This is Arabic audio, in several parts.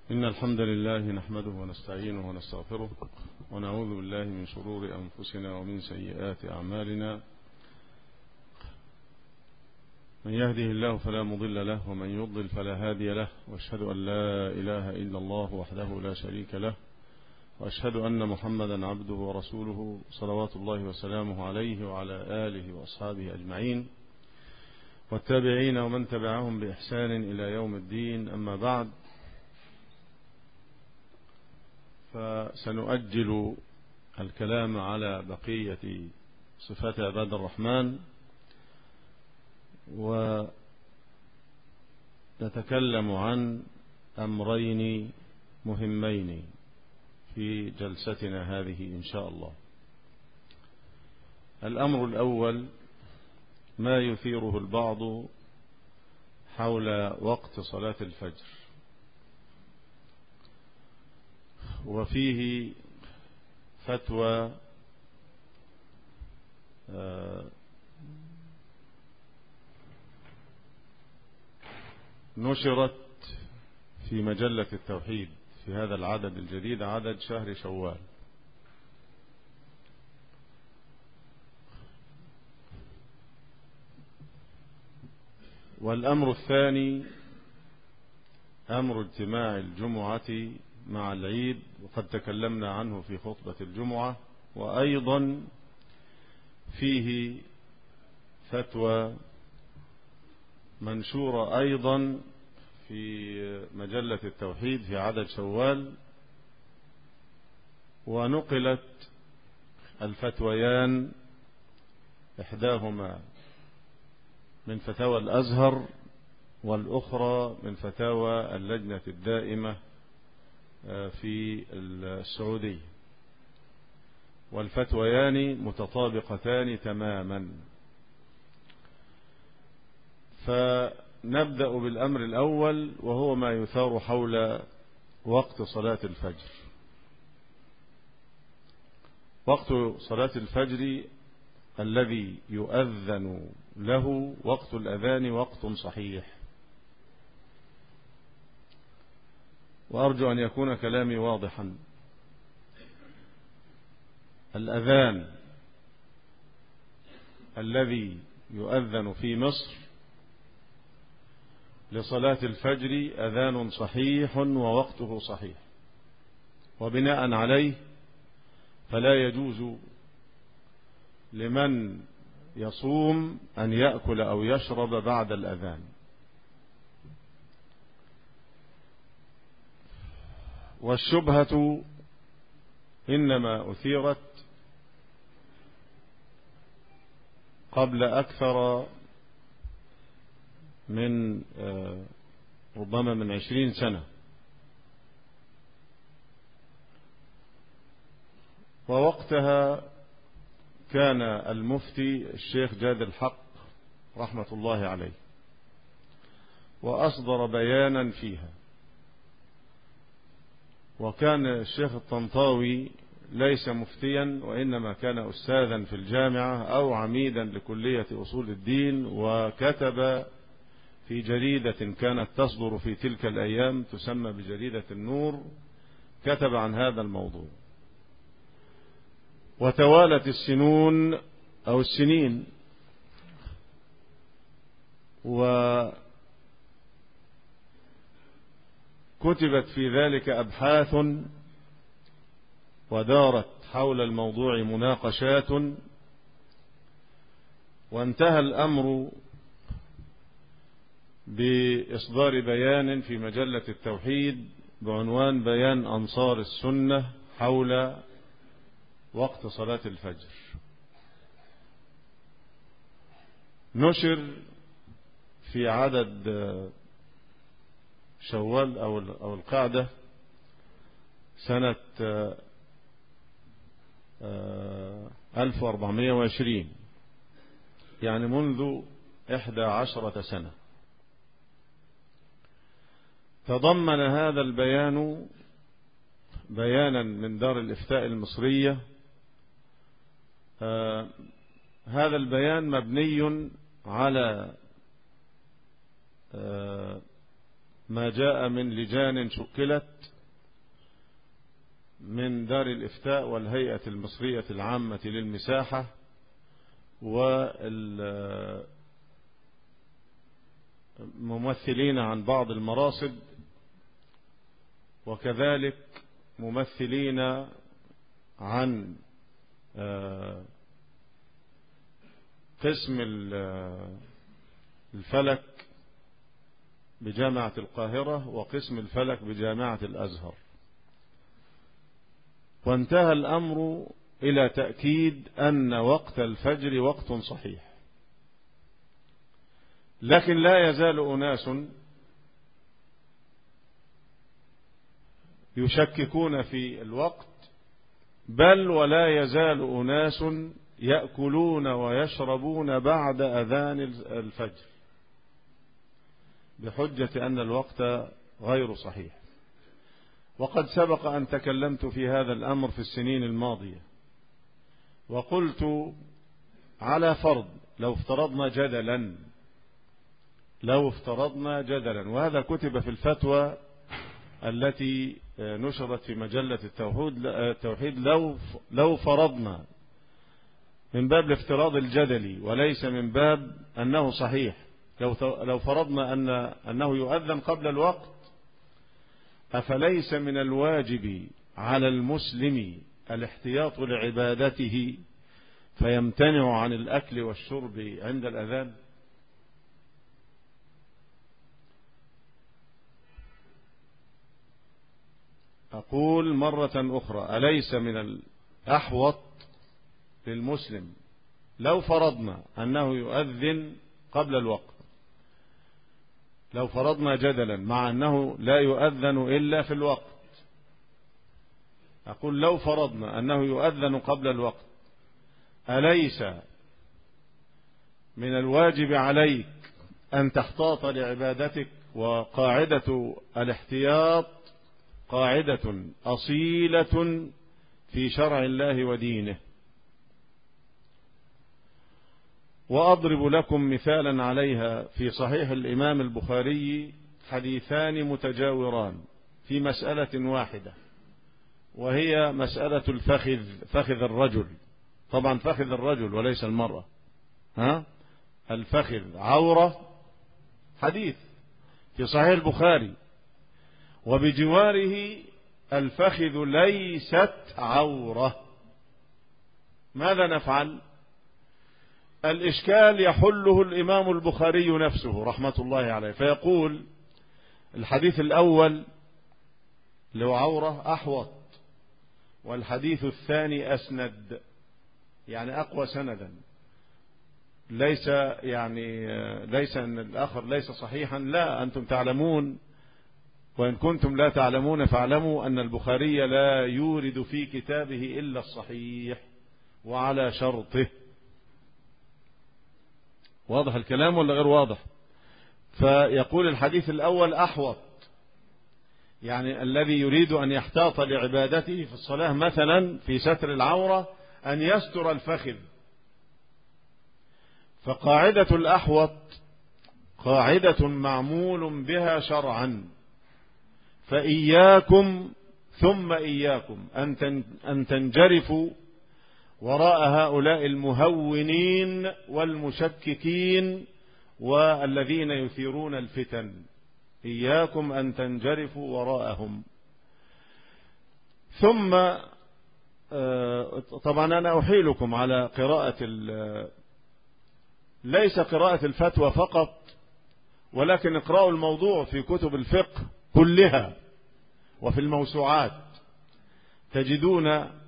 إن الحمد لله نحمده ونستعينه ونستغفره ونعوذ بالله من شرور أنفسنا ومن سيئات أعمالنا. من يهده الله فلا مضل له ومن يضلل فلا هادي له، وأشهد أن لا إله إلا الله وحده لا شريك له، وأشهد أن محمدا عبده ورسوله صلوات الله وسلامه عليه وعلى آله وأصحابه أجمعين والتابعين ومن تبعهم بإحسان إلى يوم الدين. أما بعد، فسنؤجل الكلام على بقية صفات عباد الرحمن، ونتكلم عن أمرين مهمين في جلستنا هذه إن شاء الله. الأمر الأول ما يثيره البعض حول وقت صلاة الفجر، وفيه فتوى نشرت في مجلة التوحيد في هذا العدد الجديد، عدد شهر شوال. والأمر الثاني أمر اجتماع الجمعة مع العيد، وقد تكلمنا عنه في خطبة الجمعة، وأيضا فيه فتوى منشورة أيضا في مجلة التوحيد في عدد شوال، ونقلت الفتويان إحداهما من فتاوى الأزهر والأخرى من فتاوى اللجنة الدائمة في السعودية، والفتويان متطابقتان تماما. فنبدأ بالأمر الأول، وهو ما يثار حول وقت صلاة الفجر. وقت صلاة الفجر الذي يؤذن له وقت الأذان وقت صحيح، وأرجو أن يكون كلامي واضحا. الأذان الذي يؤذن في مصر لصلاة الفجر أذان صحيح ووقته صحيح، وبناء عليه فلا يجوز لمن يصوم أن يأكل أو يشرب بعد الأذان. والشبهة إنما أثيرت قبل أكثر من ربما من 20 سنة، ووقتها كان المفتي الشيخ جاد الحق رحمة الله عليه، وأصدر بيانا فيها. وكان الشيخ الطنطاوي ليس مفتيا، وإنما كان أستاذا في الجامعة أو عميدا لكلية أصول الدين، وكتب في جريدة كانت تصدر في تلك الأيام تسمى بجريدة النور، كتب عن هذا الموضوع. وتوالت السنون أو السنين، وكتبت في ذلك أبحاث، ودارت حول الموضوع مناقشات، وانتهى الأمر بإصدار بيان في مجلة التوحيد بعنوان بيان أنصار السنة حول وقت صلاة الفجر. نشر في عدد شوال أو القعدة سنة 1420، يعني منذ 11 سنة. تضمن هذا البيان بيانا من دار الإفتاء المصرية. هذا البيان مبني على ما جاء من لجان شكلت من دار الإفتاء والهيئة المصرية العامة للمساحة وممثلين عن بعض المراصد، وكذلك ممثلين عن قسم الفلك بجامعة القاهرة وقسم الفلك بجامعة الأزهر. وانتهى الأمر إلى تأكيد أن وقت الفجر وقت صحيح، لكن لا يزال أناس يشككون في الوقت، بل ولا يزال أناس يأكلون ويشربون بعد أذان الفجر بحجة أن الوقت غير صحيح. وقد سبق أن تكلمت في هذا الأمر في السنين الماضية، وقلت على فرض لو افترضنا جدلا، وهذا كتب في الفتوى التي نشرت في مجلة التوحيد، لو فرضنا من باب الافتراض الجدلي وليس من باب أنه صحيح، لو فرضنا أنه يؤذن قبل الوقت، أفليس من الواجب على المسلم الاحتياط لعبادته فيمتنع عن الأكل والشرب عند الأذان؟ أقول مرة أخرى، أليس من الأحوط للمسلم لو فرضنا أنه يؤذن قبل الوقت، لو فرضنا جدلا مع أنه لا يؤذن إلا في الوقت، أقول لو فرضنا أنه يؤذن قبل الوقت، أليس من الواجب عليك أن تحتاط لعبادتك؟ وقاعدة الاحتياط قاعدة أصيلة في شرع الله ودينه. وأضرب لكم مثالا عليها في صحيح الإمام البخاري حديثان متجاوران في مسألة واحدة، وهي مسألة فخذ الرجل، طبعا فخذ الرجل وليس المرأة، الفخذ عورة، حديث في صحيح البخاري، وبجواره الفخذ ليست عورة. ماذا نفعل؟ الإشكال يحله الإمام البخاري نفسه رحمة الله عليه، فيقول الحديث الأول لو عورة أحوط، والحديث الثاني أسند، يعني أقوى سندا، ليس أن الآخر ليس صحيحا، لا، أنتم تعلمون، وإن كنتم لا تعلمون فاعلموا أن البخاري لا يورد في كتابه إلا الصحيح وعلى شرطه. واضح الكلام ولا غير واضح؟ فيقول الحديث الأول أحوط، يعني الذي يريد أن يحتاط لعبادته في الصلاة مثلا في ستر العورة أن يستر الفخذ، فقاعدة الأحوط قاعدة معمول بها شرعا، فإياكم ثم إياكم أن تنجرفوا وراء هؤلاء المهونين والمشككين والذين يثيرون الفتن، إياكم أن تنجرفوا وراءهم. ثم طبعا أنا أحيلكم على قراءة ليس قراءة الفتوى فقط، ولكن اقرأوا الموضوع في كتب الفقه كلها وفي الموسوعات، تجدون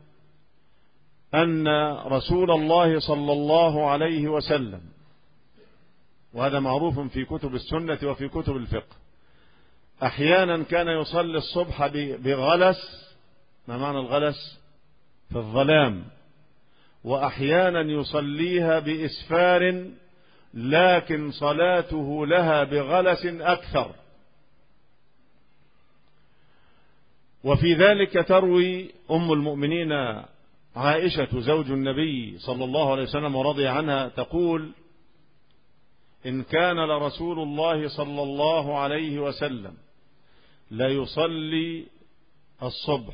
أن رسول الله صلى الله عليه وسلم، وهذا معروف في كتب السنة وفي كتب الفقه، أحيانا كان يصلي الصبح بغلس. ما معنى الغلس؟ في الظلام. وأحيانا يصليها بإسفار، لكن صلاته لها بغلس أكثر. وفي ذلك تروي أم المؤمنين عائشة زوج النبي صلى الله عليه وسلم ورضي عنها تقول: إن كان لرسول الله صلى الله عليه وسلم ليصلي الصبح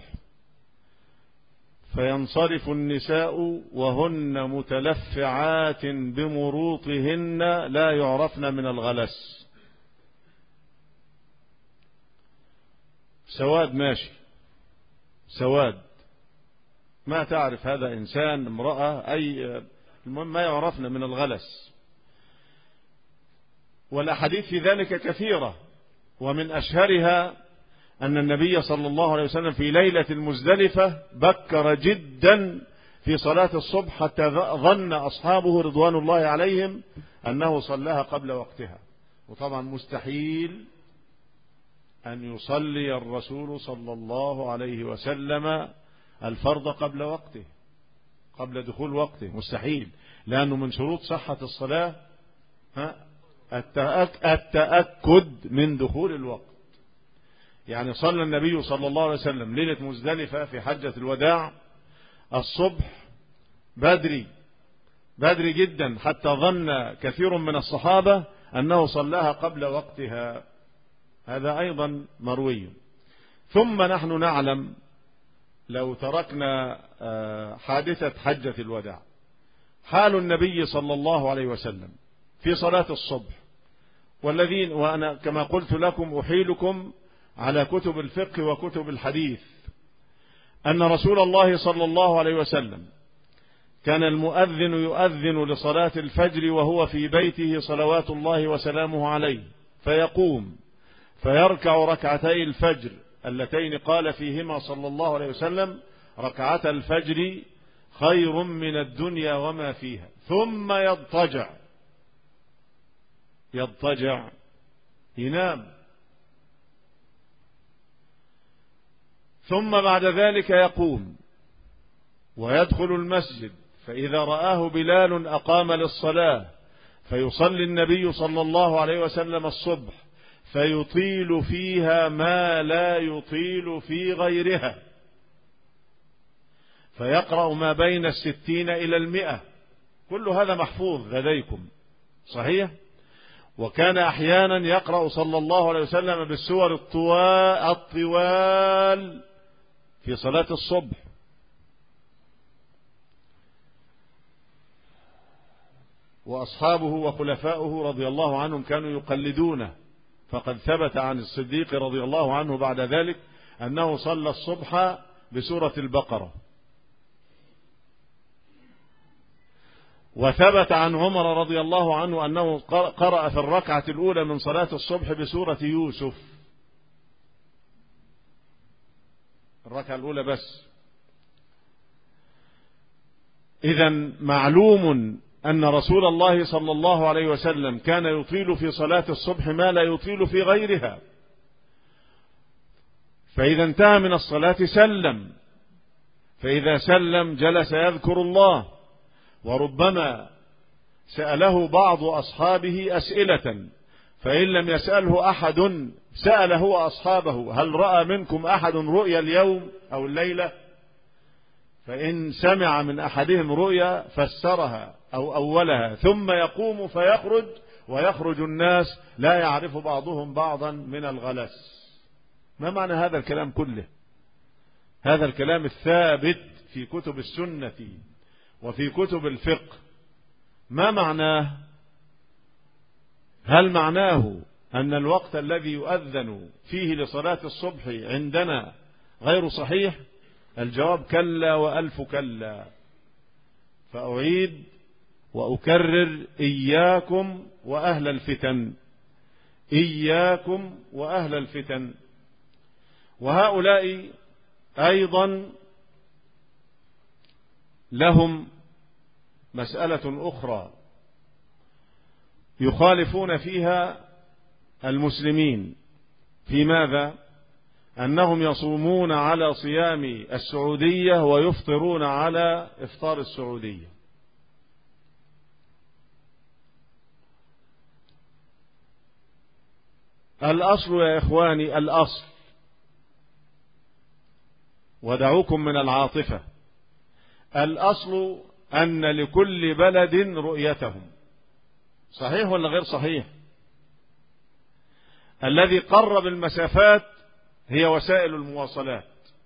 فينصرف النساء وهن متلفعات بمروطهن لا يعرفن من الغلس. سواد ماشي، سواد، ما تعرف هذا إنسان امرأة، أي المهم ما يعرفن من الغلس. والأحاديث في ذلك كثيرة، ومن أشهرها أن النبي صلى الله عليه وسلم في ليلة المزدلفة بكر جدا في صلاة الصبح حتى ظن أصحابه رضوان الله عليهم أنه صلاها قبل وقتها. وطبعا مستحيل أن يصلي الرسول صلى الله عليه وسلم الفرض قبل وقته، قبل دخول وقته، مستحيل، لأنه من شروط صحة الصلاة التأكد من دخول الوقت. يعني صلى النبي صلى الله عليه وسلم ليلة مزدلفة في حجة الوداع الصبح بدري جدا، حتى ظن كثير من الصحابة أنه صلاها قبل وقتها، هذا أيضا مروي. ثم نحن نعلم لو تركنا حادثة حجة الوداع، حال النبي صلى الله عليه وسلم في صلاة الصبح، والذين وأنا كما قلت لكم أحيلكم على كتب الفقه وكتب الحديث، أن رسول الله صلى الله عليه وسلم كان المؤذن يؤذن لصلاة الفجر وهو في بيته صلوات الله وسلامه عليه، فيقوم فيركع ركعتي الفجر اللتين قال فيهما صلى الله عليه وسلم ركعتا الفجر خير من الدنيا وما فيها، ثم يضطجع ينام، ثم بعد ذلك يقوم ويدخل المسجد، فإذا رآه بلال أقام للصلاة، فيصلي النبي صلى الله عليه وسلم الصبح فيطيل فيها ما لا يطيل في غيرها، فيقرأ ما بين 60 إلى 100، كل هذا محفوظ لديكم صحيح. وكان أحيانا يقرأ صلى الله عليه وسلم بالسور الطوال في صلاة الصبح. وأصحابه وخلفاؤه رضي الله عنهم كانوا يقلدونه، فقد ثبت عن الصديق رضي الله عنه بعد ذلك أنه صلى الصبح بسورة البقرة، وثبت عن عمر رضي الله عنه أنه قرأ في الركعة الأولى من صلاة الصبح بسورة يوسف، الركعة الأولى بس. إذن معلوم أن رسول الله صلى الله عليه وسلم كان يطيل في صلاة الصبح ما لا يطيل في غيرها، فإذا انتهى من الصلاة سلم، فإذا سلم جلس يذكر الله، وربما سأله بعض أصحابه أسئلة، فإن لم يسأله أحد سأل هو أصحابه هل رأى منكم أحد رؤيا اليوم أو الليلة؟ فإن سمع من أحدهم رؤيا فسرها أو أولها، ثم يقوم فيخرج، ويخرج الناس لا يعرف بعضهم بعضا من الغلس. ما معنى هذا الكلام كله؟ هذا الكلام الثابت في كتب السنة وفي كتب الفقه، ما معناه؟ هل معناه أن الوقت الذي يؤذن فيه لصلاة الصبح عندنا غير صحيح؟ الجواب كلا وألف كلا. فأعيد وأكرر: إياكم وأهل الفتن، إياكم وأهل الفتن. وهؤلاء أيضا لهم مسألة أخرى يخالفون فيها المسلمين، في ماذا؟ أنهم يصومون على صيام السعودية ويفطرون على إفطار السعودية. الأصل يا إخواني، الأصل، ودعوكم من العاطفة، الأصل أن لكل بلد رؤيتهم، صحيح ولا غير صحيح؟ الذي قرب المسافات هي وسائل المواصلات،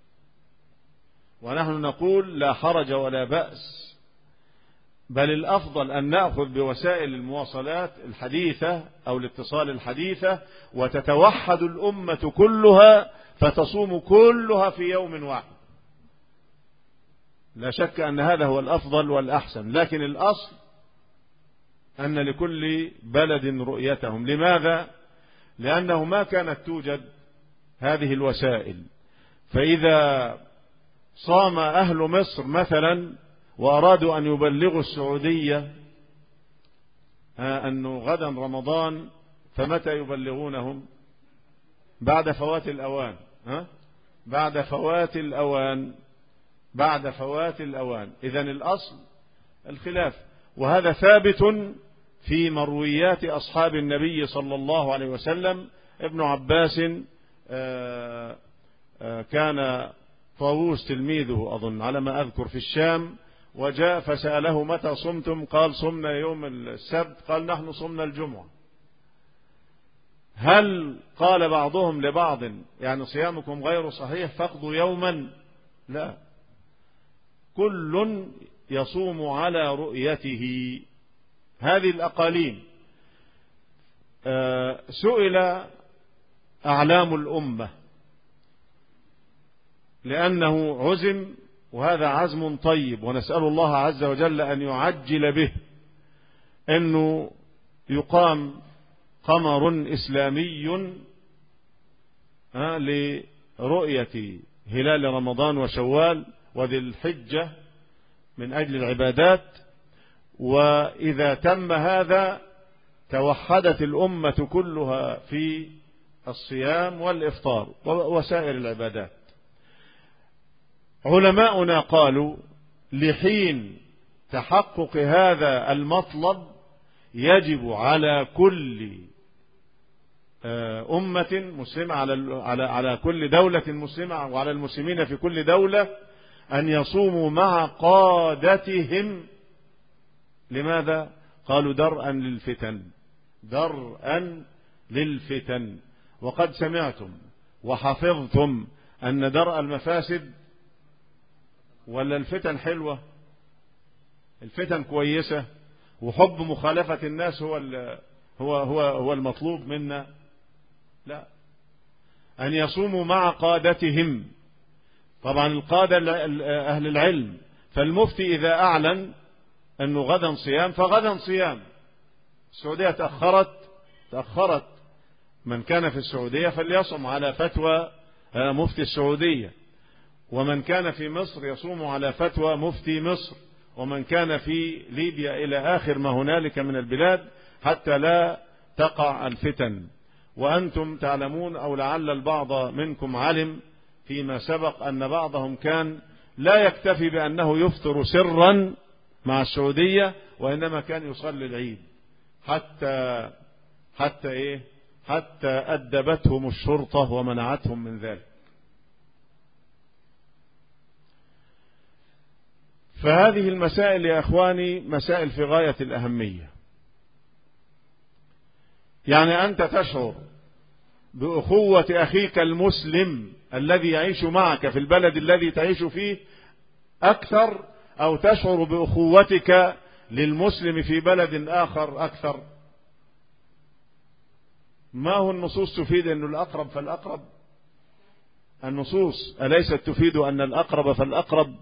ونحن نقول لا حرج ولا بأس، بل الأفضل أن نأخذ بوسائل المواصلات الحديثة أو الاتصال الحديثة، وتتوحد الأمة كلها فتصوم كلها في يوم واحد. لا شك أن هذا هو الأفضل والأحسن، لكن الأصل أن لكل بلد رؤيتهم. لماذا؟ لأنه ما كانت توجد هذه الوسائل، فإذا صام أهل مصر مثلا وأرادوا أن يبلغوا السعودية أنه غدا رمضان، فمتى يبلغونهم؟ بعد فوات الأوان. بعد فوات الأوان، بعد فوات الأوان. إذن الأصل الخلاف، وهذا ثابت في مرويات أصحاب النبي صلى الله عليه وسلم. ابن عباس كان طاووس تلميذه أظن على ما أذكر في الشام، وجاء فسأله متى صمتم؟ قال صمنا يوم السبت. قال نحن صمنا الجمعة. هل قال بعضهم لبعض يعني صيامكم غير صحيح فاقضوا يوما؟ لا، كل يصوم على رؤيته. هذه الأقاليم. سئل أعلام الأمة لأنه عزم، وهذا عزم طيب ونسأل الله عز وجل أن يعجل به، أنه يقام قمر إسلامي لرؤية هلال رمضان وشوال وذي الحجة من أجل العبادات. وإذا تم هذا توحدت الأمة كلها في الصيام والإفطار وسائر العبادات. علماؤنا قالوا لحين تحقق هذا المطلب يجب على كل أمة مسلمة، على كل دولة مسلمة وعلى المسلمين في كل دولة أن يصوموا مع قادتهم. لماذا؟ قالوا درءا للفتن، درءا للفتن. وقد سمعتم وحفظتم أن درء المفاسد ولا الفتن حلوة؟ الفتن كويسة، وحب مخالفة الناس هو المطلوب منا. لا، أن يصوموا مع قادتهم. طبعا القادة أهل العلم، فالمفتي إذا أعلن أنه غدا صيام فغدا صيام. السعودية تأخرت، من كان في السعودية فليصم على فتوى مفتي السعودية، ومن كان في مصر يصوم على فتوى مفتي مصر، ومن كان في ليبيا إلى آخر ما هنالك من البلاد، حتى لا تقع الفتن. وأنتم تعلمون أو لعل البعض منكم علم فيما سبق أن بعضهم كان لا يكتفي بأنه يفطر سرا مع السعودية، وإنما كان يصلي العيد حتى أدبتهم الشرطة ومنعتهم من ذلك. فهذه المسائل يا أخواني مسائل في غاية الأهمية. يعني أنت تشعر بأخوة أخيك المسلم الذي يعيش معك في البلد الذي تعيش فيه أكثر، أو تشعر بأخوتك للمسلم في بلد آخر أكثر؟ ما هو النصوص تفيد أن الأقرب فالأقرب؟ النصوص أليست تفيد أن الأقرب فالأقرب؟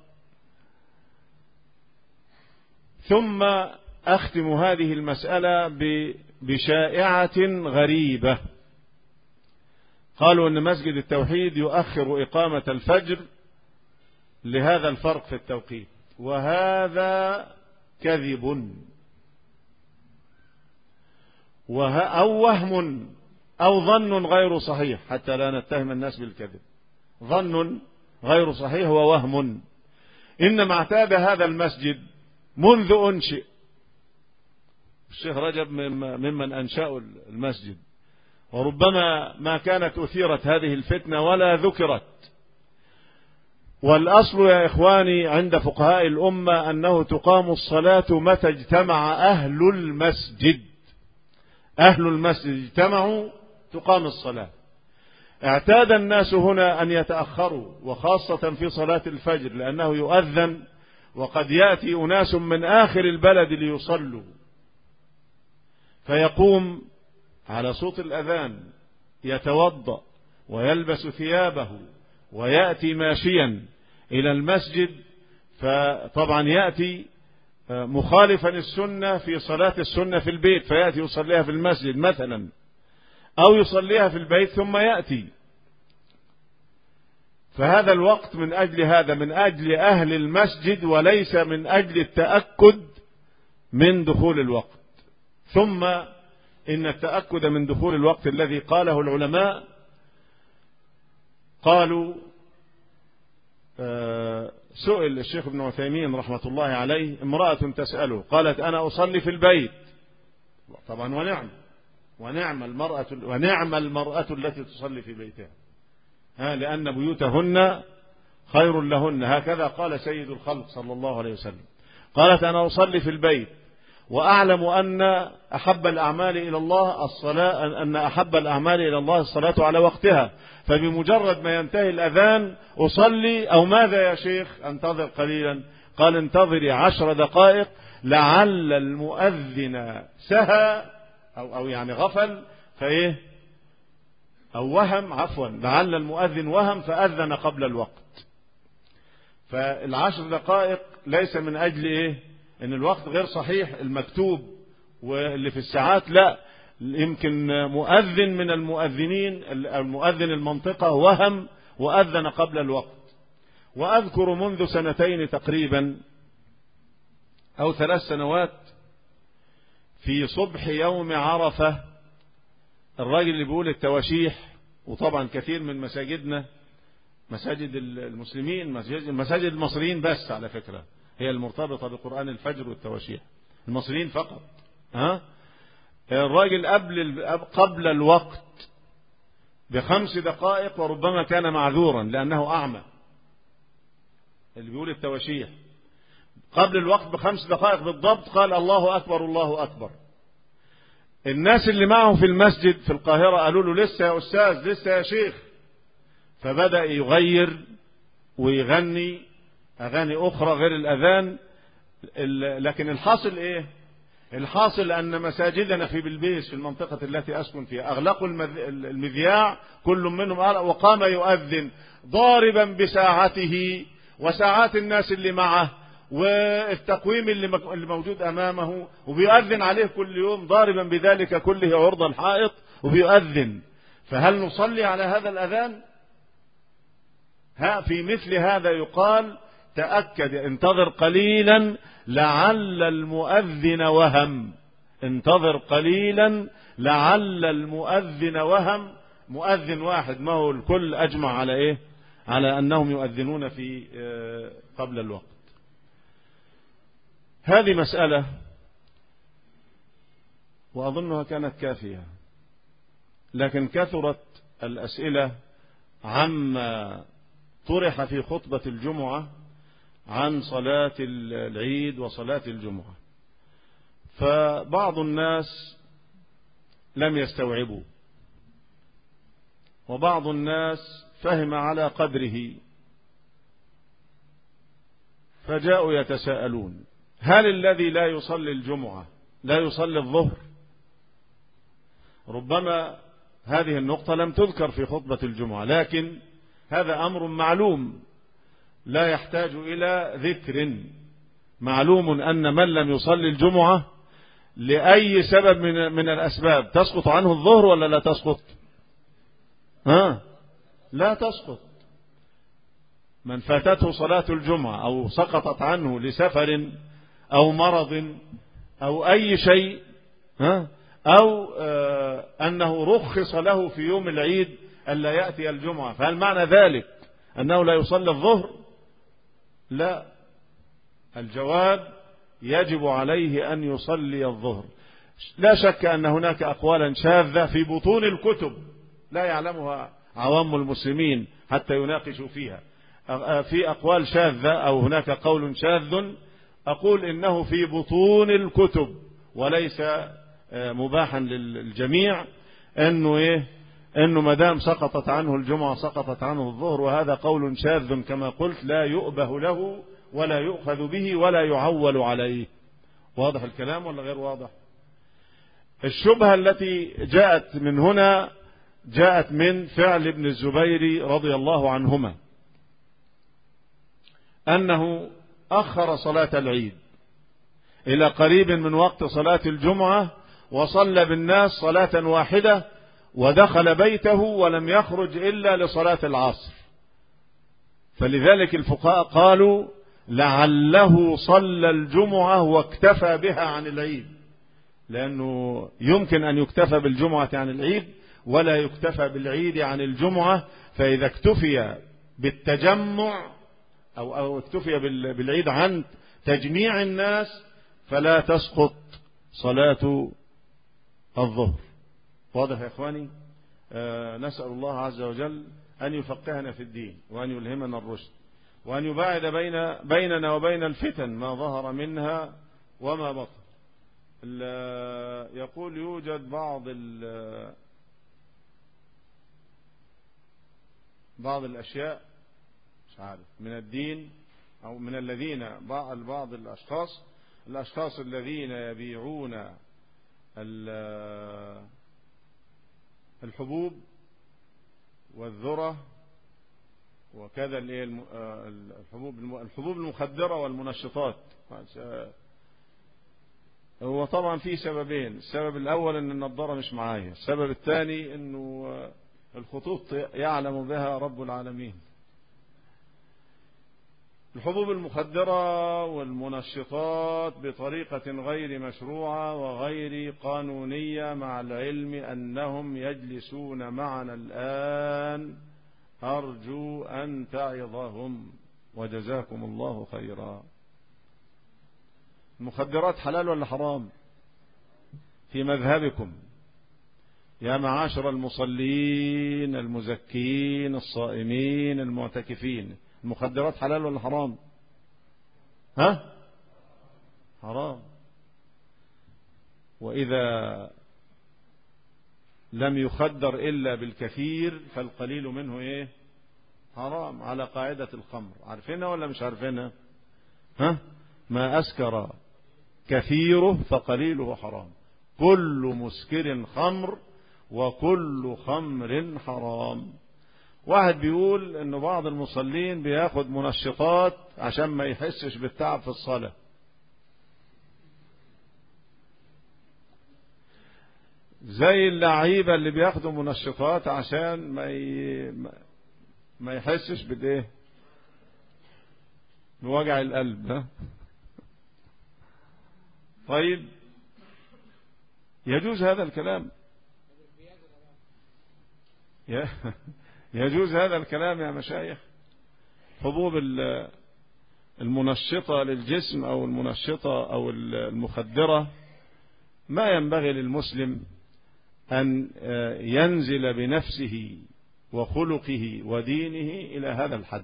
ثم أختم هذه المسألة بشائعة غريبة. قالوا أن مسجد التوحيد يؤخر إقامة الفجر لهذا الفرق في التوقيت، وهذا كذب أو وهم أو ظن غير صحيح، حتى لا نتهم الناس بالكذب. ظن غير صحيح ووهم. إنما اعتاد هذا المسجد منذ أنشئ، الشيخ رجب ممن أنشأوا المسجد، وربما ما كانت أثيرت هذه الفتنة ولا ذكرت. والأصل يا إخواني عند فقهاء الأمة أنه تقام الصلاة متى اجتمع أهل المسجد. أهل المسجد اجتمعوا تقام الصلاة. اعتاد الناس هنا أن يتأخروا، وخاصة في صلاة الفجر، لأنه يؤذن وقد يأتي أناس من آخر البلد ليصلوا، فيقوم على صوت الأذان يتوضأ ويلبس ثيابه ويأتي ماشيا إلى المسجد، فطبعا يأتي مخالفا السنة في صلاة السنة في البيت، فيأتي يصليها في المسجد مثلا، أو يصليها في البيت ثم يأتي. فهذا الوقت من أجل هذا، من أجل أهل المسجد، وليس من أجل التأكد من دخول الوقت. ثم إن التأكد من دخول الوقت الذي قاله العلماء، قالوا سئل الشيخ ابن عثيمين رحمة الله عليه امرأة تسأله، قالت أنا أصلي في البيت. طبعا ونعم المرأة التي تصلي في بيتها، لأن بيوتهن خير لهن، هكذا قال سيد الخلق صلى الله عليه وسلم. قالت أنا أصلي في البيت وأعلم أن أحب الأعمال إلى الله الصلاة، أن أحب الأعمال إلى الله الصلاة على وقتها، فبمجرد ما ينتهي الأذان أصلي، أو ماذا يا شيخ أنتظر قليلا؟ قال انتظري 10 دقائق لعل المؤذن سهى أو يعني غفل فإيه، أو وهم، عفوا، لعل المؤذن وهم فأذن قبل الوقت. فال10 دقائق ليس من أجل إيه إن الوقت غير صحيح المكتوب واللي في الساعات، لا، يمكن مؤذن من المؤذنين، المؤذن المنطقة وهم وأذن قبل الوقت. وأذكر منذ 2 تقريبا أو 3 سنوات في صبح يوم عرفة، الراجل اللي بيقول التواشيح، وطبعا كثير من مساجدنا، مساجد المسلمين، مساجد المصريين بس على فكرة هي المرتبطة بقرآن الفجر والتواشيح، المصريين فقط. الراجل قبل الوقت ب5 دقائق، وربما كان معذورا لأنه أعمى، اللي بيقول التواشيح قبل الوقت ب5 دقائق بالضبط قال الله أكبر الله أكبر. الناس اللي معه في المسجد في القاهرة قالوا له لسه يا أستاذ، لسه يا شيخ، فبدأ يغير ويغني أغاني أخرى غير الأذان. لكن الحاصل إيه؟ الحاصل أن مساجدنا في بلبيس في المنطقة التي أسكن فيها أغلقوا المذياع، كل منهم وقام يؤذن ضاربا بساعته وساعات الناس اللي معه والتقويم اللي موجود أمامه، وبيؤذن عليه كل يوم ضاربا بذلك كله عرض الحائط وبيؤذن. فهل نصلي على هذا الأذان؟ في مثل هذا يقال تأكد، انتظر قليلا لعل المؤذن وهم، انتظر قليلا لعل المؤذن وهم. مؤذن واحد، ما هو الكل أجمع على إيه؟ على أنهم يؤذنون في قبل الوقت. هذه مسألة وأظنها كانت كافية، لكن كثرت الأسئلة عما طرح في خطبة الجمعة عن صلاة العيد وصلاة الجمعة، فبعض الناس لم يستوعبوا، وبعض الناس فهم على قدره، فجاءوا يتساءلون هل الذي لا يصلي الجمعة لا يصلي الظهر؟ ربما هذه النقطة لم تذكر في خطبة الجمعة، لكن هذا أمر معلوم لا يحتاج إلى ذكر. معلوم أن من لم يصلي الجمعة لأي سبب من الأسباب تسقط عنه الظهر ولا لا تسقط؟ لا تسقط. من فاتته صلاة الجمعة أو سقطت عنه لسفر أو مرض أو أي شيء، أو أنه رخص له في يوم العيد ألا يأتي الجمعة، فهل معنى ذلك أنه لا يصلي الظهر؟ لا، الجواب يجب عليه أن يصلي الظهر. لا شك أن هناك أقوالا شاذة في بطون الكتب لا يعلمها عوام المسلمين حتى يناقشوا فيها. في أقوال شاذة أو هناك قول شاذ أقول إنه في بطون الكتب وليس مباحا للجميع، أنه انه ما دام سقطت عنه الجمعة سقطت عنه الظهر، وهذا قول شاذ كما قلت لا يؤبه له ولا يؤخذ به ولا يعول عليه. واضح الكلام ولا غير واضح؟ الشبهة التي جاءت من هنا جاءت من فعل ابن الزبير رضي الله عنهما، أنه أخر صلاة العيد إلى قريب من وقت صلاة الجمعة وصلى بالناس صلاة واحدة، ودخل بيته ولم يخرج إلا لصلاة العصر. فلذلك الفقهاء قالوا لعله صلى الجمعة واكتفى بها عن العيد، لأنه يمكن أن يكتفى بالجمعة عن العيد ولا يكتفى بالعيد عن الجمعة، فإذا اكتفي بالتجمع أو اكتفي بالعيد عن تجميع الناس فلا تسقط صلاة الظهر. واضح يا إخواني؟ نسأل الله عز وجل أن يفقهنا في الدين وأن يلهمنا الرشد وأن يباعد بيننا وبين الفتن ما ظهر منها وما بطن. يقول يوجد بعض الأشياء مش عارف من الدين أو من الذين بعض الأشخاص الذين يبيعون الحبوب والذرة وكذا الحبوب المخدرة والمنشطات. هو طبعا في سببين، السبب الأول أن النظارة مش معايا، السبب الثاني أنه الخطوط يعلم بها رب العالمين. الحبوب المخدرة والمنشطات بطريقة غير مشروعة وغير قانونية، مع العلم أنهم يجلسون معنا الآن، أرجو أن تعظهم وجزاكم الله خيرا. المخدرات حلال ولا حرام في مذهبكم يا معاشر المصلين المزكين الصائمين المعتكفين؟ المخدرات حلال ولا حرام؟ حرام. وإذا لم يخدر إلا بالكثير فالقليل منه حرام، على قاعدة الخمر. عارفينها ولا مش عارفينها؟ ما أسكر كثيره فقليله حرام، كل مسكر خمر وكل خمر حرام. واحد بيقول ان بعض المصلين بياخد منشطات عشان ما يحسش بالتعب في الصلاة. زي اللعيبة اللي بياخدوا منشطات عشان ما يحسش بوجع القلب. طيب يجوز هذا الكلام؟ يجوز هذا الكلام يا مشايخ؟ حبوب المنشطة للجسم أو المنشطة أو المخدرة ما ينبغي للمسلم أن ينزل بنفسه وخلقه ودينه إلى هذا الحد.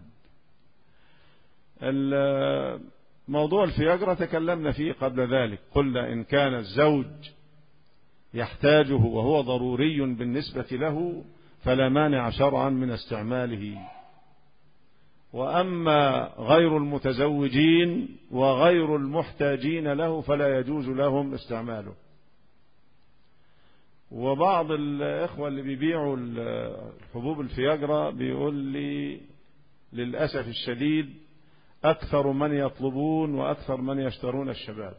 موضوع الفياجرا تكلمنا فيه قبل ذلك، قلنا إن كان الزوج يحتاجه وهو ضروري بالنسبة له فلا مانع شرعا من استعماله، وأما غير المتزوجين وغير المحتاجين له فلا يجوز لهم استعماله. وبعض الإخوة اللي بيبيعوا الحبوب الفياجرا بيقول لي للأسف الشديد أكثر من يطلبون وأكثر من يشترون الشباب،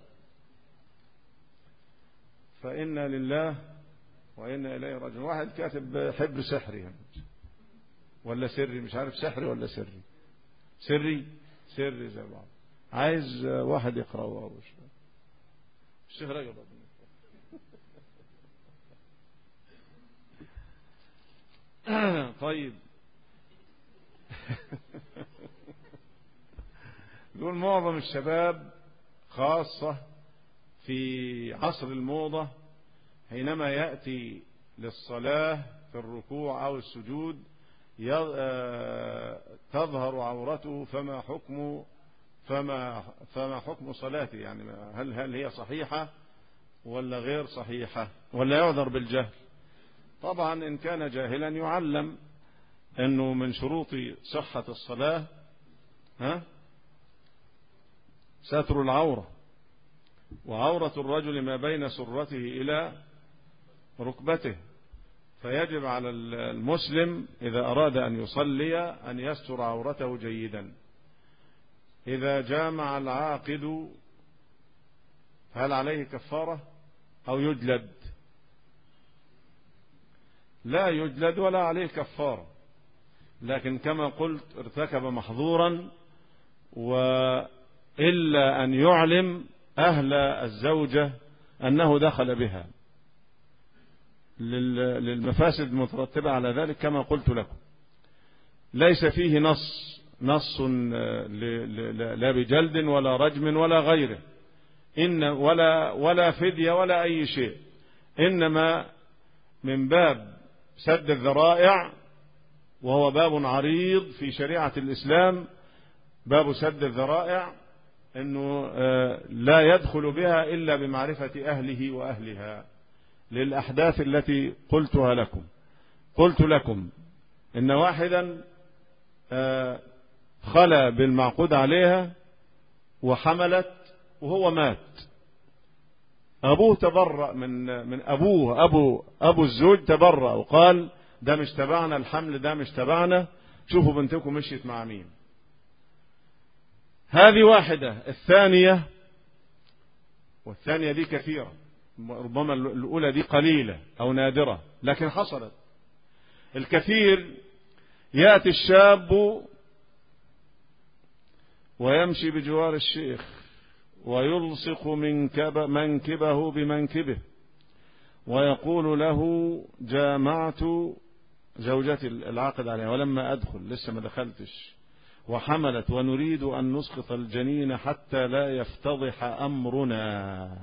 فإنا لله وإنا إليه راجعون. واحد كاتب حبر سحري ولا سري، مش عارف سحري ولا سري، سري زي بعض. عايز واحد يقرأه. الشيخ رجب. طيب يقول معظم الشباب خاصة في عصر الموضة حينما يأتي للصلاة في الركوع أو السجود تظهر عورته، فما حكم صلاته؟ يعني هل هي صحيحة ولا غير صحيحة ولا يعذر بالجهل؟ طبعا إن كان جاهلا يعلم أنه من شروط صحة الصلاة ستر العورة، وعورة الرجل ما بين سرته إلى ركبته، فيجب على المسلم إذا أراد أن يصلي أن يستر عورته جيدا. إذا جامع العاقد هل عليه كفارة أو يجلد؟ لا يجلد ولا عليه كفارة، لكن كما قلت ارتكب محظورا، وإلا أن يعلم أهل الزوجة أنه دخل بها للمفاسد المترتبة على ذلك كما قلت لكم. ليس فيه نص لا بجلد ولا رجم ولا غيره، ولا فدية ولا أي شيء، إنما من باب سد الذرائع، وهو باب عريض في شريعة الإسلام، باب سد الذرائع، أنه لا يدخل بها إلا بمعرفة أهله وأهلها للأحداث التي قلتها لكم. قلت لكم إن واحدا خلى بالمعقود عليها وحملت وهو مات، أبوه تبرأ من أبوه، أبو الزوج تبرأ وقال ده مش تبعنا، الحمل ده مش تبعنا، شوفوا بنتكم مشيت مع مين. هذه واحدة. الثانية، والثانية دي كثيرة، ربما الأولى دي قليلة أو نادرة لكن حصلت. الكثير يأتي الشاب ويمشي بجوار الشيخ ويلصق منكبه بمنكبه ويقول له جامعت زوجتي العقد عليها ولما أدخل لسه ما دخلتش وحملت ونريد أن نسقط الجنين حتى لا يفتضح أمرنا.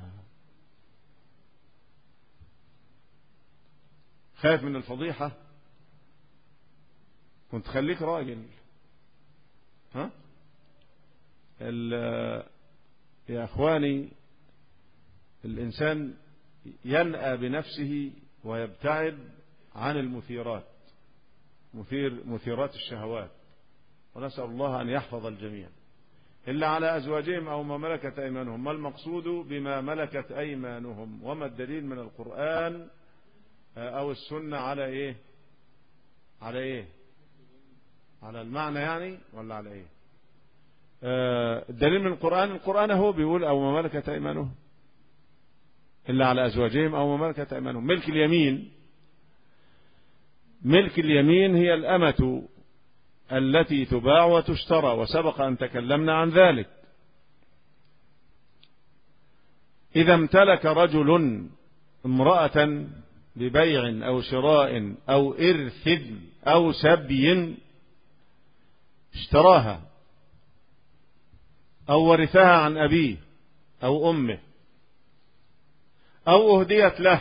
خايف من الفضيحة؟ كنت خليك راجل. يا أخواني، الإنسان ينأى بنفسه ويبتعد عن مثيرات الشهوات، ونسأل الله أن يحفظ الجميع، إلا على أزواجهم أو ما ملكت أيمانهم. ما المقصود بما ملكت أيمانهم؟ وما الدليل من القرآن أو السنة على إيه؟ على المعنى يعني، ولا على إيه؟ الدليل من القرآن هو بيقول أو ما ملكت أيمانهم، إلا على أزواجهم أو ما ملكت أيمانهم. ملك اليمين هي الأمة التي تباع وتشترى، وسبق أن تكلمنا عن ذلك. إذا امتلك رجل امرأة ببيع أو شراء أو إرث أو سبي، اشتراها أو ورثها عن أبيه أو أمه أو أهديت له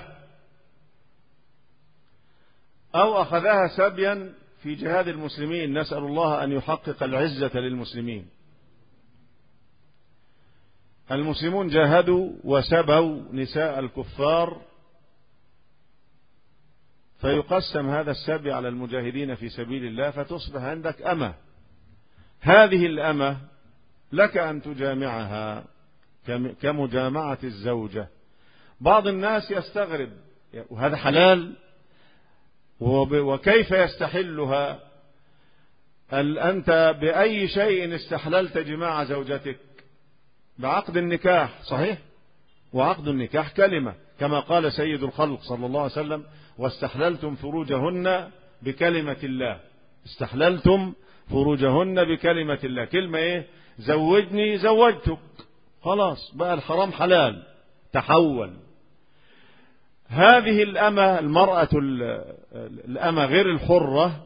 أو أخذها سبيا في جهاد المسلمين، نسأل الله أن يحقق العزة للمسلمين. المسلمون جاهدوا وسبوا نساء الكفار، فيقسم هذا السبي على المجاهدين في سبيل الله، فتصبح عندك أمة. هذه الأمة لك أن تجامعها كمجامعة الزوجة. بعض الناس يستغرب، وهذا حلال، وكيف يستحلها؟ أنت بأي شيء استحللت جماع زوجتك؟ بعقد النكاح، صحيح؟ وعقد النكاح كلمة، كما قال سيد الخلق صلى الله عليه وسلم: واستحللتم فروجهن بكلمة الله. استحللتم فروجهن بكلمة الله. كلمة ايه؟ زوجني زوجتك، خلاص بقى الحرام حلال، تحول. هذه الأمة، المرأة الأمة غير الحرة،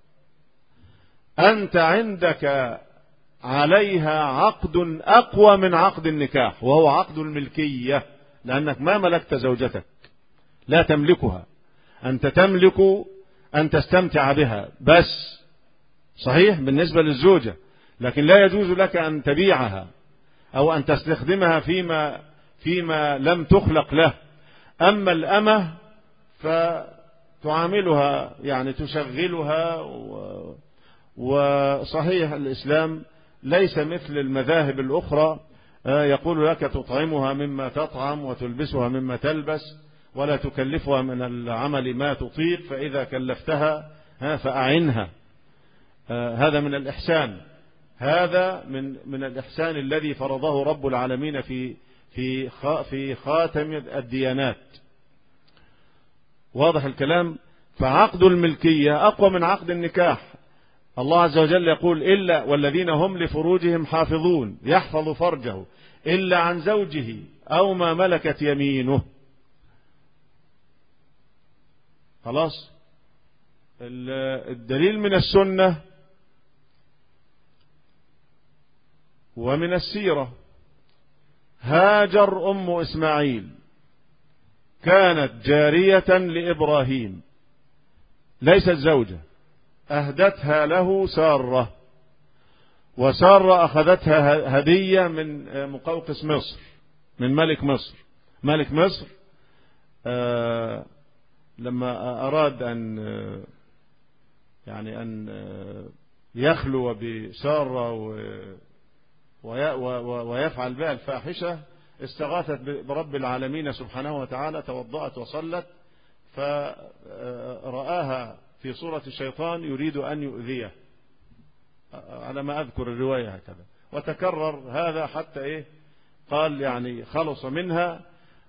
أنت عندك عليها عقد أقوى من عقد النكاح، وهو عقد الملكية، لأنك ما ملكت زوجتك، لا تملكها. أنت تملك أن تستمتع بها بس، صحيح بالنسبة للزوجة، لكن لا يجوز لك أن تبيعها أو أن تستخدمها فيما لم تخلق له. أما الأمة تعاملها يعني تشغلها. وصحيح الإسلام ليس مثل المذاهب الأخرى يقول لك تطعمها مما تطعم وتلبسها مما تلبس ولا تكلفها من العمل ما تطيق، فإذا كلفتها فأعنها. هذا من الإحسان، هذا من الإحسان الذي فرضه رب العالمين في خاتم الديانات. واضح الكلام؟ فعقد الملكية أقوى من عقد النكاح. الله عز وجل يقول إلا والذين هم لفروجهم حافظون، يحفظ فرجه إلا عن زوجه أو ما ملكت يمينه. خلاص. الدليل من السنة ومن السيرة. هاجر أم إسماعيل كانت جارية لإبراهيم، ليست زوجة، أهدتها له سارة، وسارة أخذتها هدية من مقوقس مصر، من ملك مصر. ملك مصر لما أراد أن يخلو بسارة ويفعل بها الفاحشة، استغاثت برب العالمين سبحانه وتعالى، توضأت وصلت، فرآها في صورة الشيطان يريد أن يؤذيه، على ما أذكر الرواية هكذا. وتكرر هذا حتى قال يعني خلص منها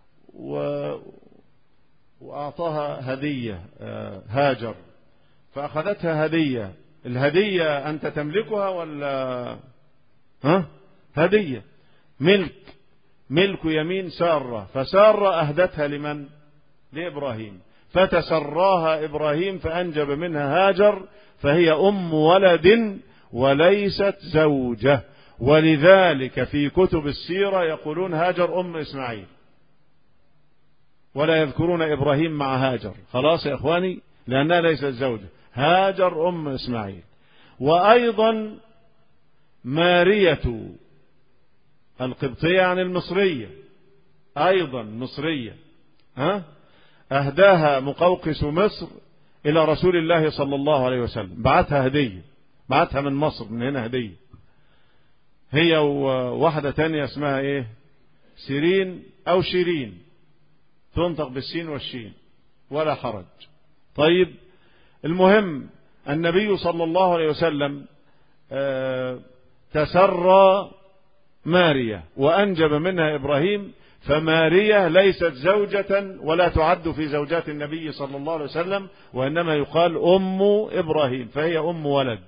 وأعطاها هدية هاجر، فأخذتها هدية. الهدية أنت تملكها ولا هدية ملك يمين سارة، فسارة أهدتها لمن؟ لإبراهيم، فتسراها إبراهيم فأنجب منها هاجر، فهي أم ولد وليست زوجة. ولذلك في كتب السيرة يقولون هاجر أم إسماعيل، ولا يذكرون إبراهيم مع هاجر. خلاص يا إخواني، لأنها ليست زوجة. هاجر أم إسماعيل. وأيضا مارية القبطية عن المصرية، أيضا مصرية، أهداها مقوقس مصر إلى رسول الله صلى الله عليه وسلم، بعتها هدية، بعتها من مصر، من هنا هدية. هي وواحدة تانية اسمها سيرين أو شيرين، تنطق بالسين والشين ولا حرج. طيب، المهم النبي صلى الله عليه وسلم تسرى مارية وأنجب منها إبراهيم، فمارية ليست زوجة ولا تعد في زوجات النبي صلى الله عليه وسلم، وإنما يقال أم إبراهيم، فهي أم ولد.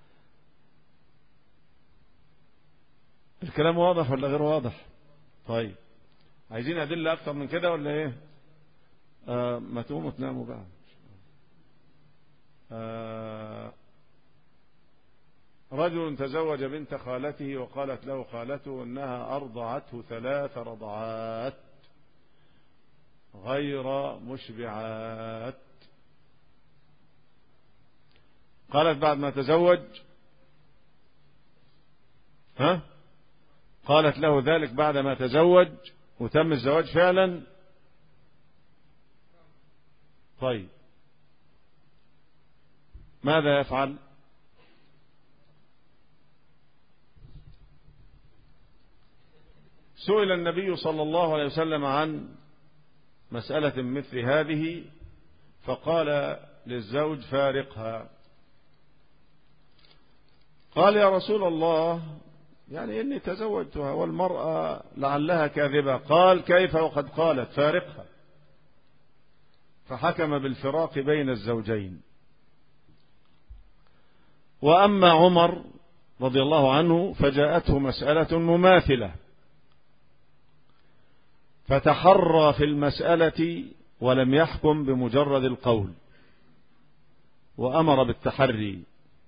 الكلام واضح ولا غير واضح؟ طيب، عايزين أدلة أكثر من كده ولا إيه؟ ما تقوموا تناموا بقى. رجل تزوج بنت خالته، وقالت له خالته أنها أرضعته 3 رضعات غير مشبعات. قالت بعد ما تزوج، قالت له ذلك بعد ما تزوج وتم الزواج فعلا. طيب، ماذا يفعل؟ سئل النبي صلى الله عليه وسلم عن مسألة مثل هذه، فقال للزوج فارقها. قال يا رسول الله، يعني إني تزوجتها والمرأة لعلها كاذبة. قال كيف وقد قالت فارقها؟ فحكم بالفراق بين الزوجين. وأما عمر رضي الله عنه فجاءته مسألة مماثلة، فتحرى في المسألة ولم يحكم بمجرد القول، وأمر بالتحري،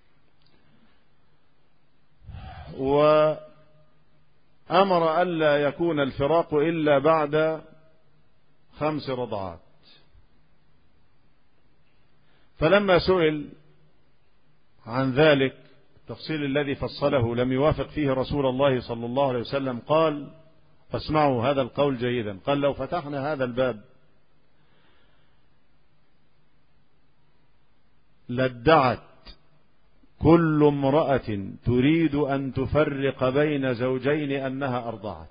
وأمر ألا يكون الفراق إلا بعد 5 رضعات. فلما سئل عن ذلك التفصيل الذي فصله لم يوافق فيه رسول الله صلى الله عليه وسلم، قال فاسمعوا هذا القول جيدا، قال لو فتحنا هذا الباب لادعت كل امرأة تريد أن تفرق بين زوجين أنها أرضعت.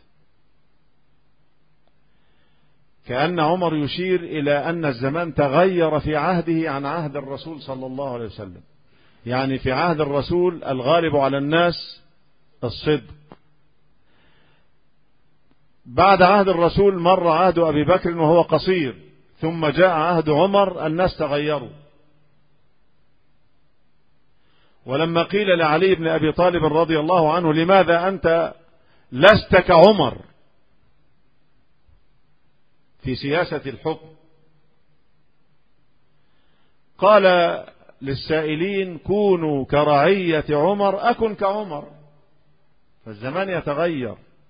كأن عمر يشير إلى أن الزمان تغير في عهده عن عهد الرسول صلى الله عليه وسلم. يعني في عهد الرسول الغالب على الناس الصدق. بعد عهد الرسول مر عهد أبي بكر وهو قصير، ثم جاء عهد عمر الناس تغيروا. ولما قيل لعلي بن أبي طالب رضي الله عنه لماذا أنت لست كعمر في سياسة الحكم، قال للسائلين كونوا كرعية عمر أكن كعمر. فالزمان يتغير.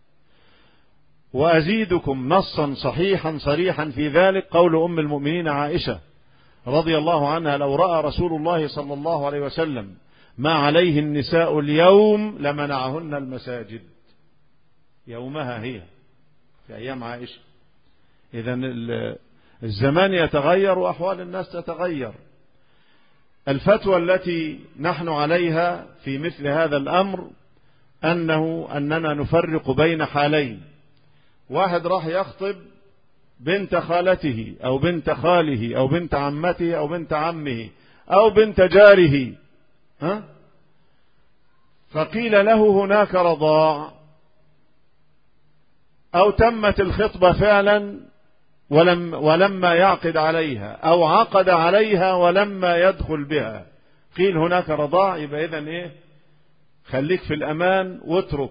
وأزيدكم نصا صحيحا صريحا في ذلك قول أم المؤمنين عائشة رضي الله عنها لو رأى رسول الله صلى الله عليه وسلم ما عليه النساء اليوم لمنعهن المساجد. يومها هي في أيام عائشة. إذن الزمان يتغير وأحوال الناس تتغير. الفتوى التي نحن عليها في مثل هذا الأمر أننا نفرق بين حالين. واحد راح يخطب بنت خالته أو بنت خاله أو بنت عمته أو بنت عمه أو بنت جاره، فقيل له هناك رضاع، أو تمت الخطبة فعلا ولما يعقد عليها، أو عقد عليها ولما يدخل بها، قيل هناك رضاع، يبقى إذن إيه؟ خليك في الأمان واترك،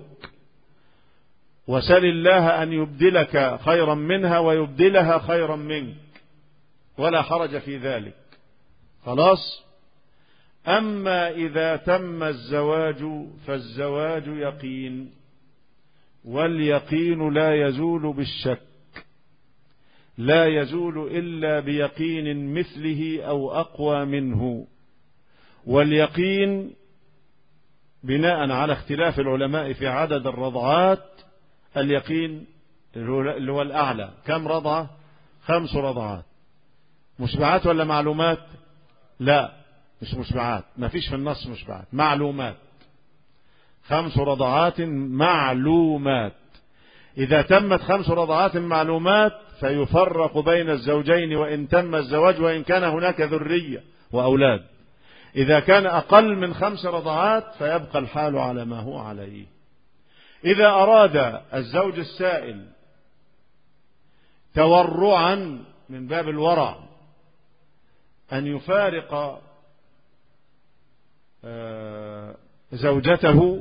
وسل الله أن يبدلك خيرا منها ويبدلها خيرا منك، ولا حرج في ذلك. خلاص. أما إذا تم الزواج فالزواج يقين، واليقين لا يزول بالشك، لا يزول إلا بيقين مثله أو أقوى منه. واليقين بناء على اختلاف العلماء في عدد الرضعات، اليقين اللي هو الأعلى كم رضعة؟ 5 رضعات. مشبعات ولا معلومات؟ لا مش مشبعات، ما فيش في النص مشبعات، معلومات. 5 رضعات معلومات. إذا تمت 5 رضعات معلومات فيفرق بين الزوجين وإن تم الزواج وإن كان هناك ذرية وأولاد. إذا كان أقل من 5 رضعات فيبقى الحال على ما هو عليه. إذا أراد الزوج السائل تورعا من باب الورع أن يفارق زوجته،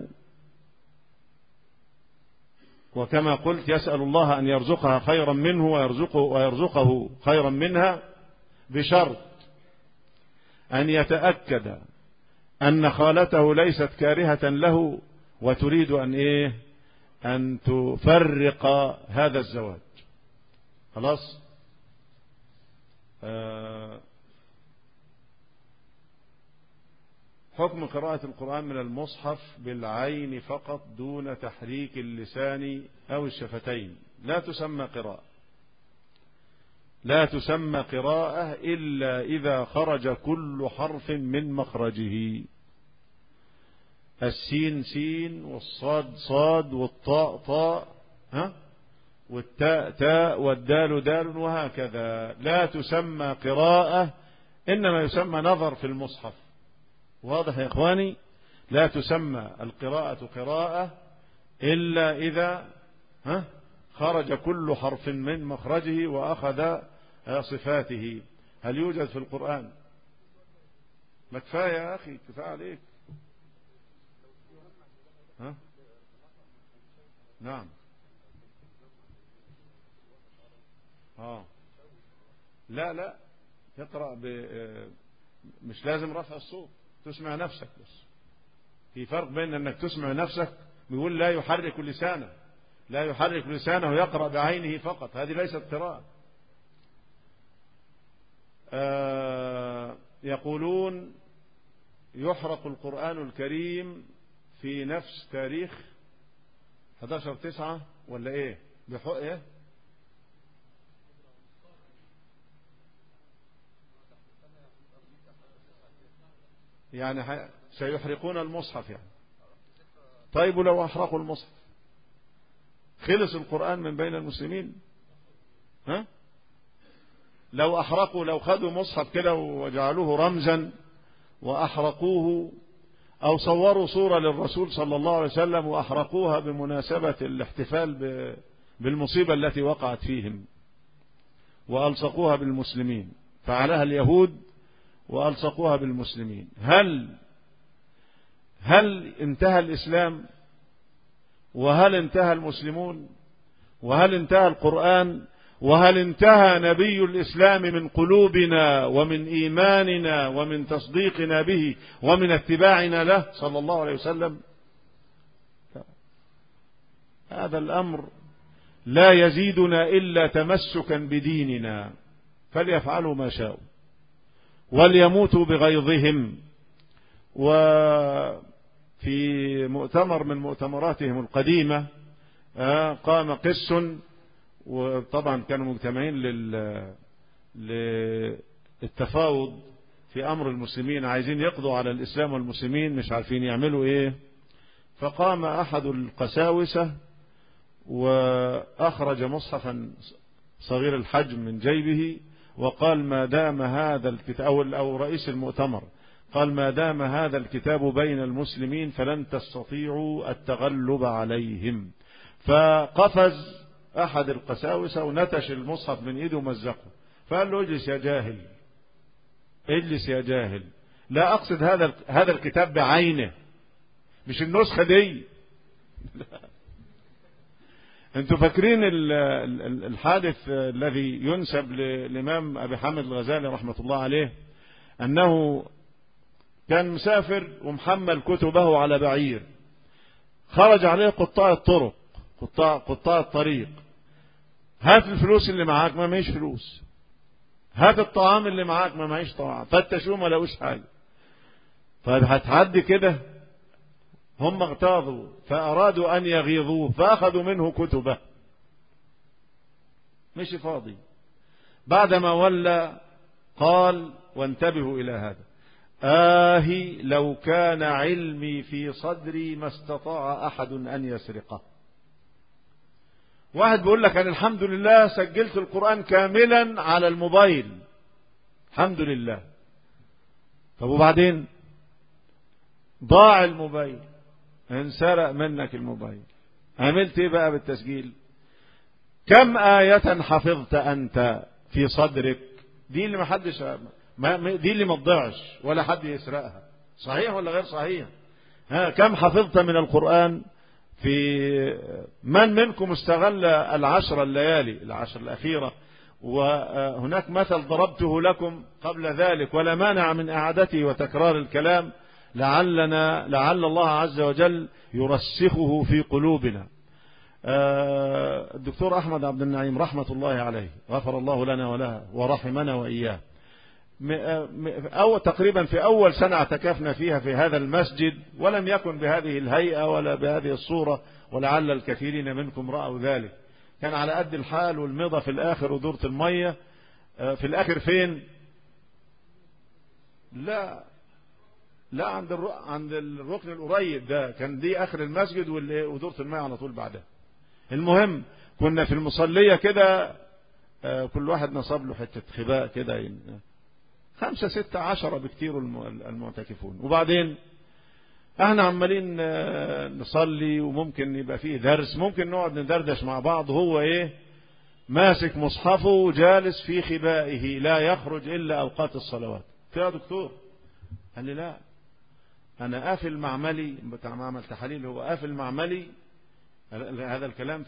وكما قلت يسأل الله أن يرزقها خيرا منه ويرزقه خيرا منها، بشرط أن يتأكد أن خالته ليست كارهة له وتريد أن تفرق هذا الزواج. خلاص. حكم قراءة القرآن من المصحف بالعين فقط دون تحريك اللسان أو الشفتين لا تسمى قراءة. لا تسمى قراءة إلا إذا خرج كل حرف من مخرجه. السين سين والصاد صاد والطاء طاء والتاء تاء والدال دال وهكذا. لا تسمى قراءة، إنما يسمى نظر في المصحف. واضح يا إخواني؟ لا تسمى القراءة قراءة إلا إذا خرج كل حرف من مخرجه وأخذ صفاته. هل يوجد في القرآن؟ ما كفاية يا أخي، كفاية عليك. نعم. لا تقرأ مش لازم رفع الصوت، تسمع نفسك بس. في فرق بين أنك تسمع نفسك، بيقول لا يحرك لسانه، لا يحرك لسانه ويقرأ بعينه فقط، هذه ليست قراءة. يقولون يحرق القرآن الكريم في نفس تاريخ 11/9 ولا ايه؟ بحق يعني سيحرقون المصحف يعني. طيب ولو أحرقوا المصحف خلص القرآن من بين المسلمين؟ ها؟ لو أحرقوا، لو خدوا مصحف كده وجعلوه رمزا وأحرقوه، أو صوروا صورة للرسول صلى الله عليه وسلم وأحرقوها بمناسبة الاحتفال بالمصيبة التي وقعت فيهم، وألصقوها بالمسلمين، فعلها اليهود وألصقوها بالمسلمين، هل انتهى الإسلام؟ وهل انتهى المسلمون؟ وهل انتهى القرآن؟ وهل انتهى نبي الإسلام من قلوبنا ومن إيماننا ومن تصديقنا به ومن اتباعنا له صلى الله عليه وسلم؟ هذا الأمر لا يزيدنا إلا تمسكا بديننا، فليفعلوا ما شاءوا وليموتوا بغيظهم. وفي مؤتمر من مؤتمراتهم القديمة قام قس، وطبعا كانوا مجتمعين للتفاوض في أمر المسلمين، عايزين يقضوا على الإسلام والمسلمين، مش عارفين يعملوا إيه. فقام أحد القساوسة وأخرج مصحفا صغير الحجم من جيبه وقال: ما دام هذا الكتاب، أو رئيس المؤتمر قال: ما دام هذا الكتاب بين المسلمين فلن تستطيعوا التغلب عليهم. فقفز أحد القساوسة ونتش المصحف من إيده ومزقه، فقال له: اجلس يا جاهل، اجلس يا جاهل، لا أقصد هذا الكتاب بعينه، مش النسخة دي. انتوا فاكرين الحادث الذي ينسب للإمام أبي حامد الغزالي رحمة الله عليه، أنه كان مسافر ومحمل كتبه على بعير، خرج عليه قطاع الطرق، قطاع الطريق: هات الفلوس اللي معاك، ما معيش فلوس. هات الطعام اللي معاك، ما معيش طعام. فتشوه ما لقوش حاجة. طيب هتعدي كده؟ هم اغتاظوا فأرادوا أن يغيظوه فأخذوا منه كتبه، مش فاضي. بعدما ولى قال، وانتبهوا إلى هذا: آهي لو كان علمي في صدري ما استطاع أحد أن يسرقه. واحد بيقول لك: أنا الحمد لله سجلت القرآن كاملا على الموبايل، الحمد لله. طب وبعدين؟ ضاع الموبايل، انسرق منك الموبايل، عملت ايه بقى بالتسجيل؟ كم آية حفظت أنت في صدرك؟ دي اللي ما حدش، دي اللي ما تضيعش ولا حد يسرقها، صحيح ولا غير صحيح؟ كم حفظت من القرآن؟ في من منكم استغل العشر الليالي، العشر الأخيرة؟ وهناك مثل ضربته لكم قبل ذلك ولا مانع من إعادته وتكرار الكلام لعل الله عز وجل يرسخه في قلوبنا. الدكتور أحمد عبد النعيم رحمة الله عليه، غفر الله لنا ولها ورحمنا وإياه، تقريبا في أول سنة اعتكفنا فيها في هذا المسجد، ولم يكن بهذه الهيئة ولا بهذه الصورة، ولعل الكثيرين منكم رأوا ذلك. كان على قد الحال، والمضى في الآخر ودورة المية في الآخر فين؟ لا عند الركن القريب ده، كان دي آخر المسجد ودورة المية على طول بعدها. المهم كنا في المصلية كده، كل واحد نصب له حتة خباء كده، 5 6 10 بكتير المعتكفون. وبعدين احنا عمالين نصلي، وممكن يبقى فيه درس، ممكن نقعد ندردش مع بعض، هو ماسك مصحفه جالس في خبائه لا يخرج إلا أوقات الصلوات. يا دكتور، قال لي: لا، أنا قافل معملي بتاع معمل تحاليل، هو قافل معملي. هذا الكلام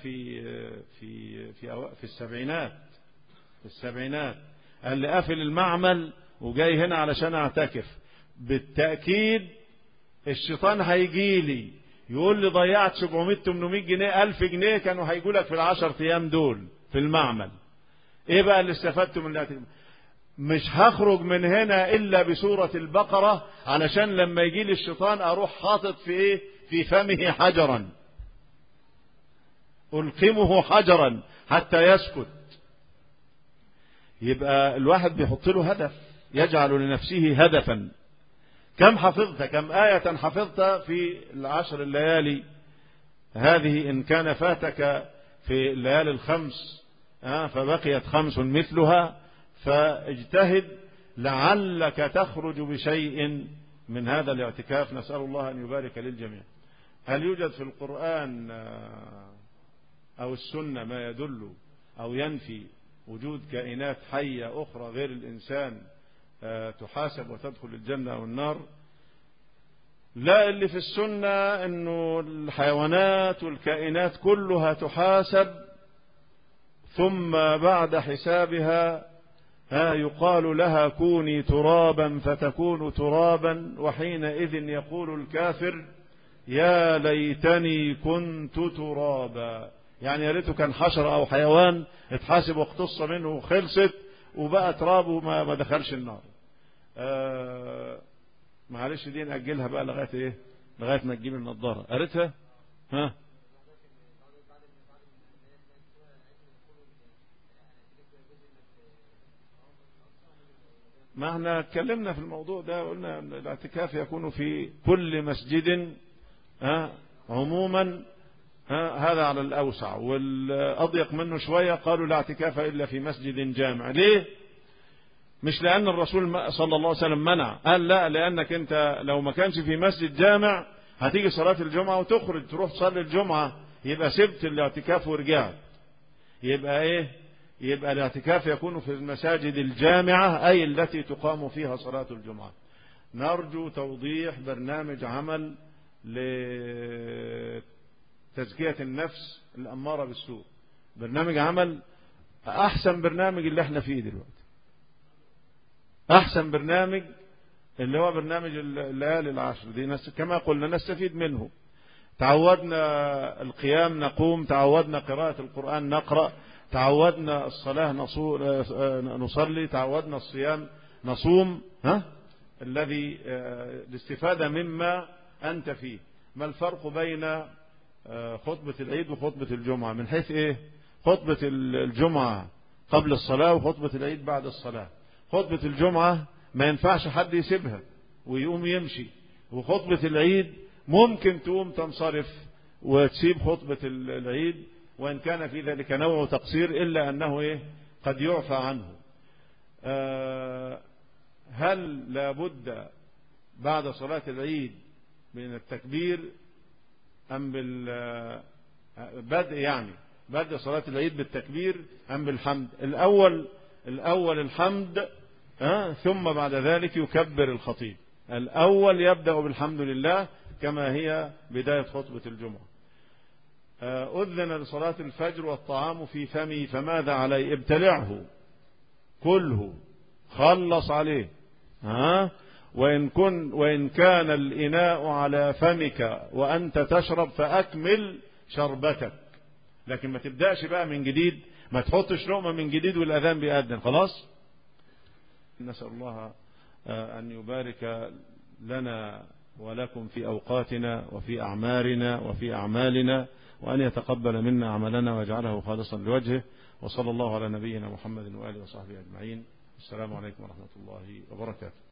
في السبعينات. قال لي: قافل المعمل وجاي هنا علشان اعتكف. بالتأكيد الشيطان هيجي لي يقول لي: ضيعت 700 800 جنيه 1000 جنيه كانوا هيجوا لك في ال10 أيام دول في المعمل. ايه بقى اللي استفدته من الاعتكاف؟ مش هخرج من هنا إلا بسورة البقرة، علشان لما يجي لي الشيطان أروح حاطط في فمه حجرا، ألقمه حجرا حتى يسكت. يبقى الواحد بيحط له هدف، يجعل لنفسه هدفا. كم حفظت، كم آية حفظت في العشر الليالي هذه، إن كان فاتك في الليالي الخمس فبقيت خمس مثلها، فاجتهد لعلك تخرج بشيء من هذا الاعتكاف. نسأل الله أن يبارك للجميع. هل يوجد في القرآن أو السنة ما يدل أو ينفي وجود كائنات حية أخرى غير الإنسان تحاسب وتدخل الجنة أو النار؟ لا، اللي في السنة أنه الحيوانات والكائنات كلها تحاسب، ثم بعد حسابها يقال لها كوني ترابا فتكون ترابا، وحينئذ يقول الكافر يا ليتني كنت ترابا. يعني يا ريته كان حشرة أو حيوان اتحاسب واقتص منه وخلصت وبقى تراب وما دخلش النار. معلش دي نأجلها بقى لغاية ايه، لغاية ما تجيب النضارة. قريتها؟ ما احنا اتكلمنا في الموضوع ده، قلنا الاعتكاف يكون في كل مسجد عموما، هذا على الأوسع، والأضيق منه شوية قالوا لا اعتكاف إلا في مسجد جامع. ليه؟ مش لأن الرسول صلى الله عليه وسلم منع، قال لا، لأنك أنت لو ما كانش في مسجد جامع هتيجي صلاة الجمعة وتخرج تروح تصلي الجمعة، يبقى سبت الاعتكاف ورجعت. يبقى إيه؟ يبقى الاعتكاف يكون في المساجد الجامعة، أي التي تقام فيها صلاة الجمعة. نرجو توضيح برنامج عمل لتزكية النفس الأمارة بالسوء، برنامج عمل أحسن برنامج اللي احنا فيه دلوقتي، أحسن برنامج اللي هو برنامج الليالي العشر دي، كما قلنا نستفيد منه. تعودنا القيام نقوم، تعودنا قراءة القرآن نقرأ، تعودنا الصلاة نصلي، تعودنا الصيام نصوم. الذي الاستفادة مما أنت فيه. ما الفرق بين خطبة العيد وخطبة الجمعة؟ من حيث إيه؟ خطبة الجمعة قبل الصلاة وخطبة العيد بعد الصلاة. خطبة الجمعة ما ينفعش حد يسيبها ويقوم يمشي، وخطبة العيد ممكن تقوم تنصرف وتسيب خطبة العيد، وإن كان في ذلك نوع تقصير إلا أنه إيه؟ قد يعفى عنه. هل لابد بعد صلاة العيد من التكبير أم بالبدء، يعني بدء صلاة العيد بالتكبير أم بالحمد؟ الأول الحمد، ثم بعد ذلك يكبر الخطيب. الأول يبدأ بالحمد لله كما هي بداية خطبة الجمعة. أذن لصلاة الفجر والطعام في فمي فماذا علي؟ ابتلعه كله، خلص عليه. وإن كان الإناء على فمك وأنت تشرب فأكمل شربتك، لكن ما تبدأش بقى من جديد، ما تحطش لقمة من جديد والأذان بيأذن خلاص. نسأل الله أن يبارك لنا ولكم في أوقاتنا وفي أعمارنا وفي أعمالنا، وأن يتقبل منا عملنا ويجعله خالصا لوجهه. وصلى الله على نبينا محمد وآله وصحبه أجمعين. السلام عليكم ورحمة الله وبركاته.